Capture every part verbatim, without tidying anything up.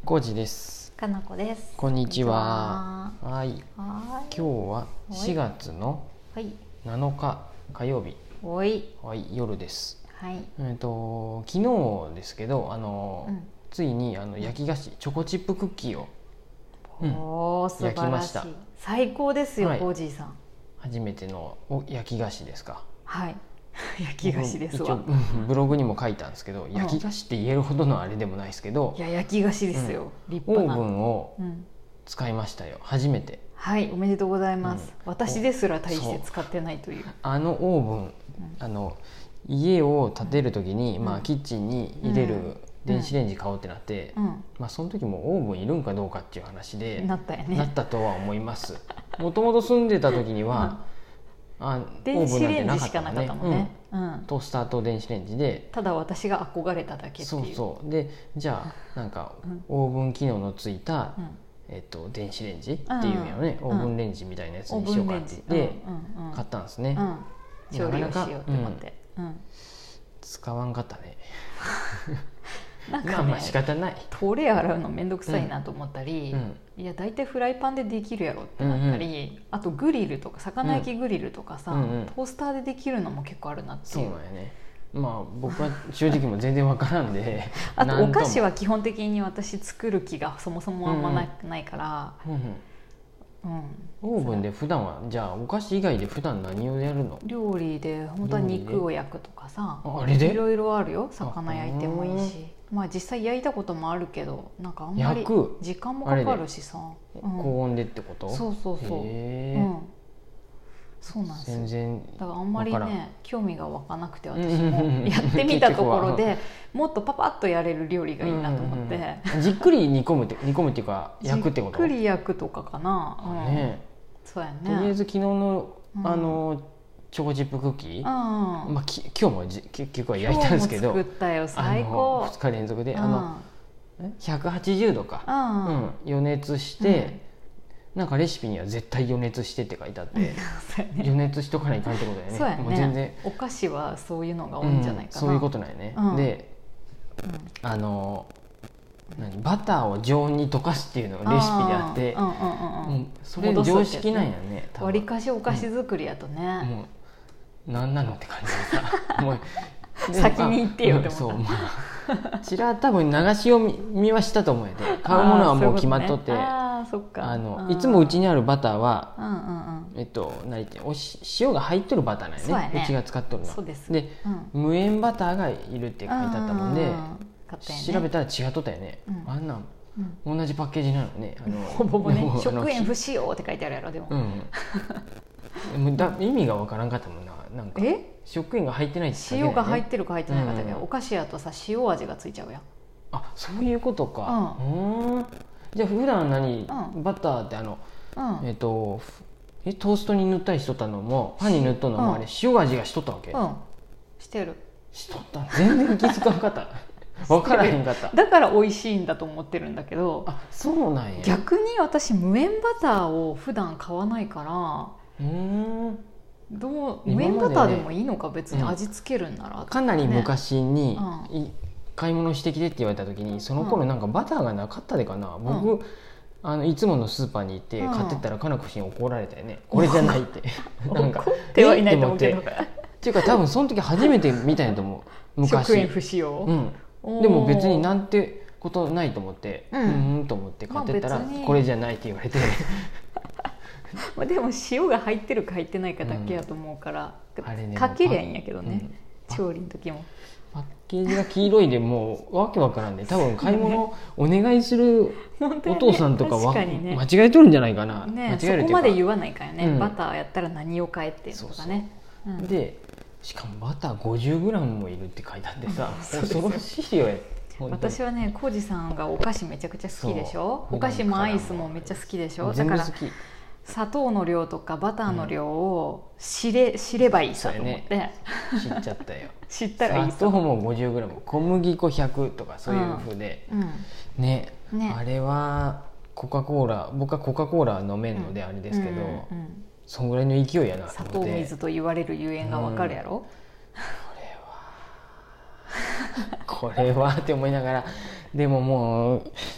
コウジです。 かなこです。 こんにちは。はい。 は今日はしがつのなのか火曜日。 おい。 はい、夜です。 はい。 えっと昨日ですけど、あの、うん、ついにあの焼き菓子チョコチップクッキーを、 うん、おー、素晴らしい。焼きました。最高ですよ、コウジさん。 初めての焼き菓子ですか。 はい。焼き菓子ですわ。 ブログにも書いたんですけど、焼き菓子って言えるほどのあれでもないですけど、 いや焼き菓子ですよ、 うん、立派なオーブンを使いましたよ、初めて。 はい、おめでとうございます、うん、私ですら大して使ってないという。 あのオーブン、うん、あの家を建てる時に、うん、まあ、キッチンに入れる電子レンジ買おうってなって、うん、まあ、その時もオーブンいるんかどうかっていう話でなったよね。 なったとは思います。もともと住んでた時には、うん、あ電子レンジしかなかったもんね、 うん、トースターと電子レンジで、 ただ私が憧れただけっていう。 そうそうで、じゃあなんかオーブン機能のついた、うん、えっと、電子レンジっていうのね、うん、オーブンレンジみたいなやつにしようかって言って買ったんですね、 うん、調理をしようって思って、うんうん、 使わんかったね。 なんかね、 まあまあ仕方ない。 トレー洗うのめんどくさいなと思ったり、うん、いや大体フライパンでできるやろってなったり、うんうん、あとグリルとか魚焼きグリルとかさ、うんうんうん、トースターでできるのも結構あるなっていう。 そうなんやね。まあ僕は正直も全然わからんであとお菓子は基本的に私作る気がそもそもあんまな、うん、ないから、うんうんうん、オーブンで普段はじゃあお菓子以外で普段何をやるの？ 料理で本当は肉を焼くとかさ、 あれでいろいろあるよ。魚焼いてもいいし、まあ実際焼いたこともあるけど、なんかあんまり時間もかかるしさ、 うん、高温でってこと？ そうそうそう、うん、そうなんですよ。 全然だからあんまりね興味が湧かなくて、私もやってみたところでもっとパパッとやれる料理がいいなと思って、 うんうん、じっくり煮込むって煮込むっていうか焼くってこと？ じっくり焼くとかかな、うん、ね、そうやね。 とりあえず昨日のあの、うん、チョコチップクッキー、うん、まあ、き今日もじ結局は焼いたんですけど、 今日も作ったよ、最高。 ふつか連続で、うん、あのひゃくはちじゅうどか、うんうん、予熱して、うん、なんかレシピには絶対予熱してって書いてあって、ね、予熱しとかないかんってことだよね。 そうやね。 もう全然お菓子はそういうのが多いんじゃないかな、 うん、そういうことなんよね、うん、で、うん、あの何バターを常温に溶かすっていうのがレシピであって、それ常識なんやね。 わりかしお菓子作りやとね、うん、 もう何なのって感じでさもう先に行ってよって思った。 そう、まあ、ちら多分流し読みはしたと思うよね。買うものはもう決まっとって、 ああ、そっか。 あのいつもうちにあるバターは、うんうんうん、えっと何言っておし塩が入っとるバターなんよね。うちが使っとるのは。そうです。で、うん、無塩バターがいるって書いてあったもんで、調べたら違っとったよね、うん、あんなん、うん、同じパッケージなのね。あのほぼほぼね、食塩不使用って書いてあるやろ。でも、 うん、だ意味がわからんかったもんな。なんかえ食塩が入ってないって書いてない、ね、塩が入ってるか入ってないかだけど、うん、お菓子やとさ塩味がついちゃうやん。 あ、そういうことか、うん、うんじゃあ普段何、うん、バターってあの、うん、えっとえトーストに塗ったりしとったのもパンに塗っとったのも、うん、あれ塩味がしとったわけ？うん、 してる。 しとった。全然気づかなかった分からへんかった。 だから美味しいんだと思ってるんだけど。 あ、そうなんや。 逆に私無塩バターを普段買わないから、うーんどう無塩バターでもいいのか、別に味付けるんなら、ね、 かなり昔に、うん、買い物してきてって言われた時にその頃なんかバターがなかったでかな、うん、僕、うん、あのいつものスーパーに行って買ってったらかなこ氏に怒られたよね、うん、これじゃないってなんか怒ってはいないと思うけどっていうか多分その時初めて見たんやと思う昔。 食塩不使用、 うん、でも別になんてことないと思って、うん、うんと思って買ってったら、まあ、これじゃないって言われてまあでも塩が入ってるか入ってないかだけやと思うから、うん、ね、かけりゃいいんやけどね、うん、調理の時もパッケージが黄色いでもうわけわからんで、多分買い物お願いするお父さんとかは間違えとるんじゃないかな、 ね、間違えるっていうかそこまで言わないからね、うん、バターやったら何を買えっていうのとかね。 そうそう、うん、でしかもバター ごじゅうグラム もいるって書いてあってさ、うん、恐ろしいよ。 私はね、コウジさんがお菓子めちゃくちゃ好きでしょ。お菓子もアイスもめっちゃ好きでしょ。だから砂糖の量とかバターの量を知れ、うん、知ればいいさと思って、ね、 知っちゃったよ知ったらいい砂糖も ごじゅうグラム、 小麦粉ひゃくとかそういう風で、うんうん、ね, ねあれはコカ・コーラ、僕はコカ・コーラ飲めんのであれですけど、うんうんうん、そんぐらいの勢いやなと思って。 砂糖水と言われるゆえんがわかるやろ、 うん、これはこれはって思いながら、でももう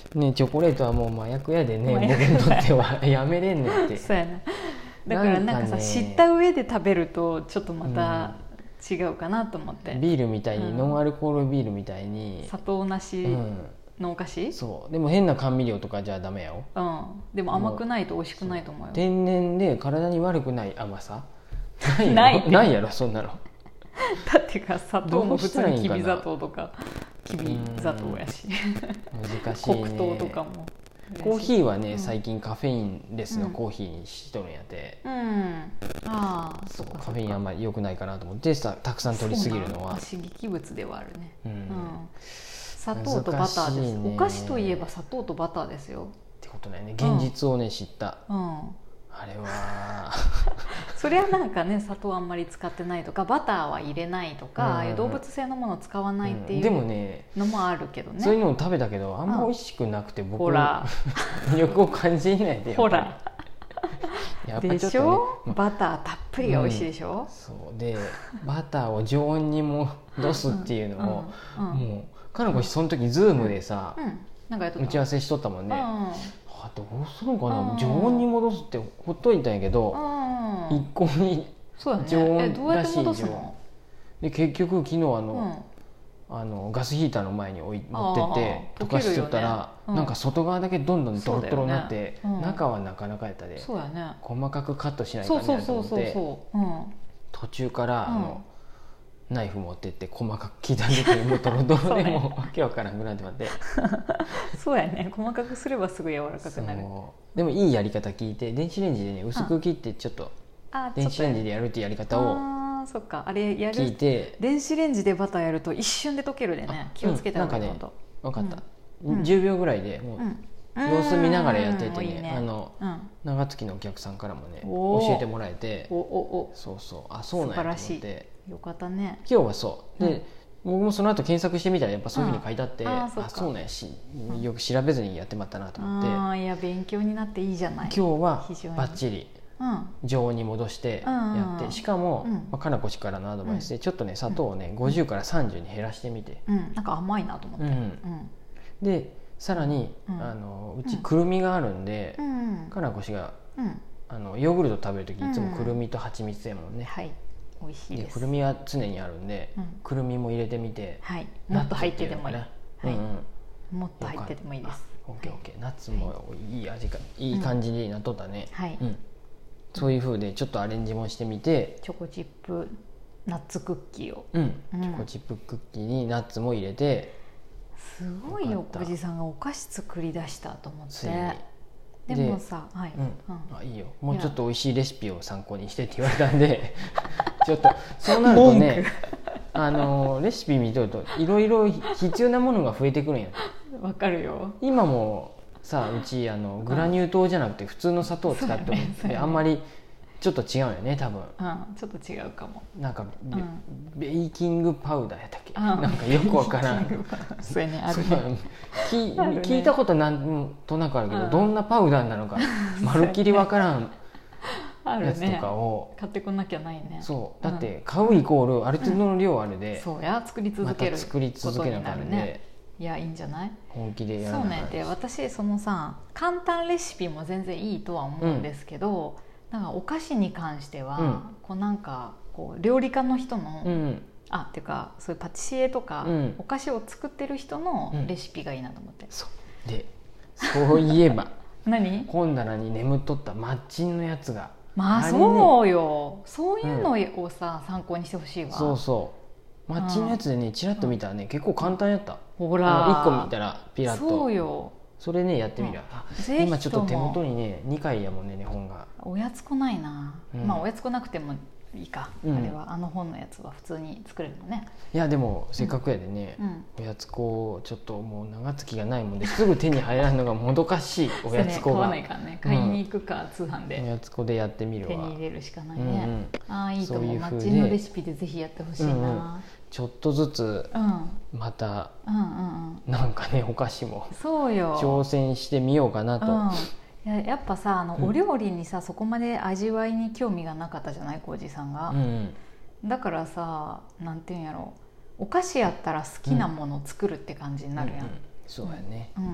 ね、チョコレートはもう麻薬やでね、僕にとってはやめれんねんって。 そうやな。だからなんかさ、知った上で食べるとちょっとまた違うかなと思って、 うん、ビールみたいに、うん、ノンアルコールビールみたいに砂糖なしのお菓子、うん、 そうでも変な甘味料とかじゃダメよ、 うん、でも甘くないと美味しくないと思うよ。 天然で体に悪くない甘さないないないやろそんなの。 だってか砂糖も普通にきび砂糖とかきび砂糖やし難しいね。 黒糖とかも。 コーヒーはね、うん、最近カフェインレスのコーヒーにしとるんやて、うん、ああそうカフェインあんまり良くないかなと思ってさ、たくさん取りすぎるのは刺激物ではあるね、うんうん、砂糖とバターです、ね、お菓子といえば砂糖とバターですよってことだよね。現実をね、うん、知った、うん、あれはそれはなんかね、砂糖あんまり使ってないとかバターは入れないとか、うん、動物性のものを使わないっていうのもあるけどね、 そういうのを食べたけどあんま美味しくなくて、うん、僕は魅力を感じないで。 ほらやっぱりちょっと、ね、でしょ、バターたっぷりが美味しいでしょ、うん、 そうでバターを常温に戻すっていうのを、うんうんうん、もうかなこその時ズームでさ、うんうん、なんかやっとった打ち合わせしとったもんね、うんどうするのかな、常温に戻すってほっといたんやけど、一向に常温らしい常温で、結局昨日あの、うん、あのガスヒーターの前に置い持ってって溶かしとったら、ね、うん、なんか外側だけどんどんドロドロになって、ね、うん、中はなかなかやったで、そうやね、細かくカットしないかんねと思って途中から、うん、あのナイフ持ってって細かく刻んでてもうドロドロでもうわけわからんくなってまってそうやね、細かくすればすぐ柔らかくなる。 でもいいやり方聞いて、電子レンジでね薄く切ってちょっと電子レンジでやるっていうやり方をそっか、あれやる聞いて、 電子レンジでバターやると一瞬で溶けるでね、気をつけた方がいい。なんかね、 分かった、うん、じゅうびょうぐらいでもう、うん様子見ながらやってて ね, いいね、あの、うん、長月のお客さんからもね教えてもらえて、おおおそうそう、あそうなんやと思って、 よかったね。 今日はそうで、うん、僕もその後検索してみたらやっぱそういうふうに書いてあって、うん、あ, あそうなんやし、よく調べずにやってまったなと思って、 あいや勉強になっていいじゃない。 今日はバッチリ常温に戻してやって、うん、しかも、うんまあ、かなこ氏からのアドバイスでちょっとね砂糖をね、うん、ごじゅうからさんじゅうに減らしてみて、 うん、なんか甘いなと思って、うんうん、 でさらに、うん、あのうちくるみがあるんで、うん、かなこ氏が、うん、あのヨーグルト食べるときいつもくるみと蜂蜜やもんね、うん、はい美味しいです。でくるみは常にあるんで、うん、くるみも入れてみて、はい、もっと入っててもいい、はいうんうん、もっと入っててもいいです。オッケーオッケー、ナッツもいい味がいい感じになっとったね、うんはいうん、そういう風でちょっとアレンジもしてみて、 チョコチップナッツクッキーを、 うんうん、チョコチップクッキーにナッツも入れて、 すごいよ、おじさんがお菓子作り出したと思って。でもさ、はい、うんうん、 あいいよ、もうちょっと美味しいレシピを参考にしてって言われたんでちょっとそうなるとねあのレシピ見とるといろいろ必要なものが増えてくるんや。 わかるよ。 今もさ、うちあのグラニュー糖じゃなくて普通の砂糖を使っても、ねね、あんまりちょっと違うよね多分、 うん、ちょっと違うかも。 なんか ベ,、うん、ベーキングパウダーやったっけ、うん、なんかよくわからんそうやね、あるね聞, ね聞いたことなんとなくあるけど、うん、どんなパウダーなのかまるっきりわからんやつとかを、 ね、買ってこなきゃないね。 そうだって買うイコールある程度の量あるで、 うん、そうや作り続ける、 また作り続けなかったんで、ね、 いやいいんじゃない。 本気でやらなかった。 そうね、で私そのさ簡単レシピも全然いいとは思うんですけど、うん、なんかお菓子に関しては、うん、こうなんかこう料理家の人の、うん、あっていうかそういうパティシエとか、うん、お菓子を作ってる人のレシピがいいなと思って、うん、 そうでそういえば何本棚に眠っとったマッチンのやつがまあそうよ、そういうのをさ、うん、参考にしてほしいわ。 そうそうマッチンのやつでねチラッと見たらね、うん、結構簡単やった。 ほらいっこ見たらピラッと。 そうよ、 それねやってみる、うん、今ちょっと手元にねにかいやもんね本が。 おやつこないな、うん、まあおやつこなくてもいいか、うん、あれはあの本のやつは普通に作れるのね。 いやでもせっかくやでね、うん、おやつ粉ちょっともう長月がないもんですぐ手に入らんのがもどかしいおやつ粉が、ね、買わないからね、買いに行くか、うん、通販でおやつ粉でやってみるわ。 手に入れるしかないね、うんうん、ああいいと思う。マッチンのレシピでぜひやってほしいな、うんうん、 ちょっとずつまた、うんうんうん、なんかねお菓子もそうよ挑戦してみようかなと、うんや, やっぱさあの、うん、お料理にさそこまで味わいに興味がなかったじゃない浩司さんが、うんうん、だからさなんていうんやろお菓子やったら好きなものを作るって感じになるやん、うんうんうん、 そうやね、 うん、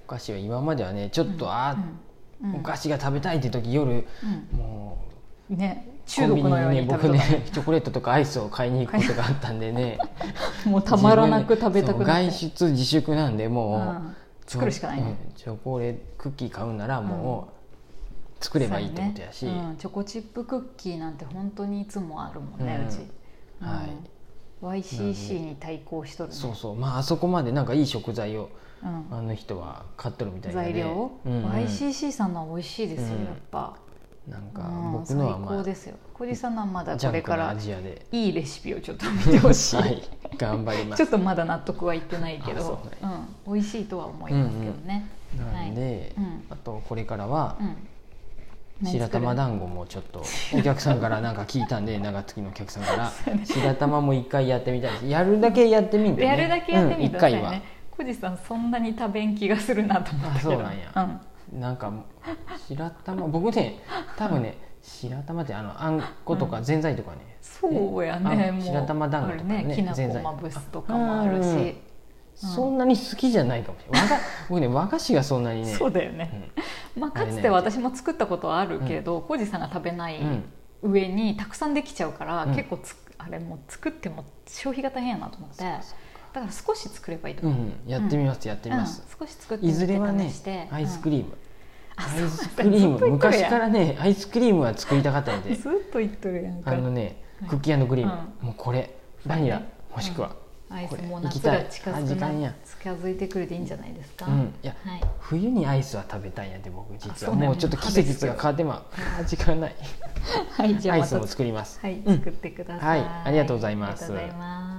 お菓子は今まではねちょっと、うん、あ、うん、お菓子が食べたいって時夜、うん、もうね中毒のように食べた、ね、僕ねチョコレートとかアイスを買いに行くことがあったんでねもうたまらなく食べたくなって外出自粛なんでもう、うん、 作るしかないね、 チョコレートクッキー買うならもう作ればいいってことやし、 ねうん、チョコチップクッキーなんて本当にいつもあるもんね、うん、うち、うん、はい、ワイシーシー に対抗しとるね。 そうそうまああそこまでなんかいい食材を、うん、あの人は買っとるみたいな、ね、 材料、うんうん、ワイシーシー さんのは美味しいですよ、うん、やっぱなんか僕のは、まあ、 最高ですよ。小路さんのはまだこれからいいレシピをちょっと見てほしい、はい、 頑張ります。 ちょっとまだ納得はいってないけど、うん、美味しいとは思いますけどね、 うんうん、なんで、はい、あとこれからは、うん、白玉団子もちょっとお客さんからなんか聞いたんで長月のお客さんから白玉も一回やってみたいです。やるだけやってみて、ね、 やるだけやってみたら、うん、いっかいは小路さんそんなに食べん気がするなと思ったけど。 あそうなんや、うん、なんか白玉僕ね多分ね白玉ってあのあんことかぜんざいとかね、 うん、そうやねもう白玉団子とかねねきな粉まぶすとかもあるし、うんうん、 そんなに好きじゃないかもしれない和僕ね和菓子がそんなにねそうだよね、うんまあ、かつて私も作ったことはあるけど浩司、うん、さんが食べない上にたくさんできちゃうから、うん、結構つあれも作っても消費が大変やなと思って、だから少し作ればいいと思う、うん、 やってみます、うん、やってみます、 うん、少し作ってみて試して、いずれはねアイスクリーム、うんアイスクリーム昔からねアイスクリームは作りたかったんでずっと言っとるやんか。 あのねクッキー&クリーム、うん、もうこれバニラもしくは、 うん、アイスも夏が近づ近づいてくるでいいんじゃないですか、 うん、いや、はい、冬にアイスは食べたいんやって僕実はもうちょっと季節が変わってまあ時間ないはいじゃあアイスも作りますはい、作ってください、 うん、はいありがとうございます。 ありがとうございます。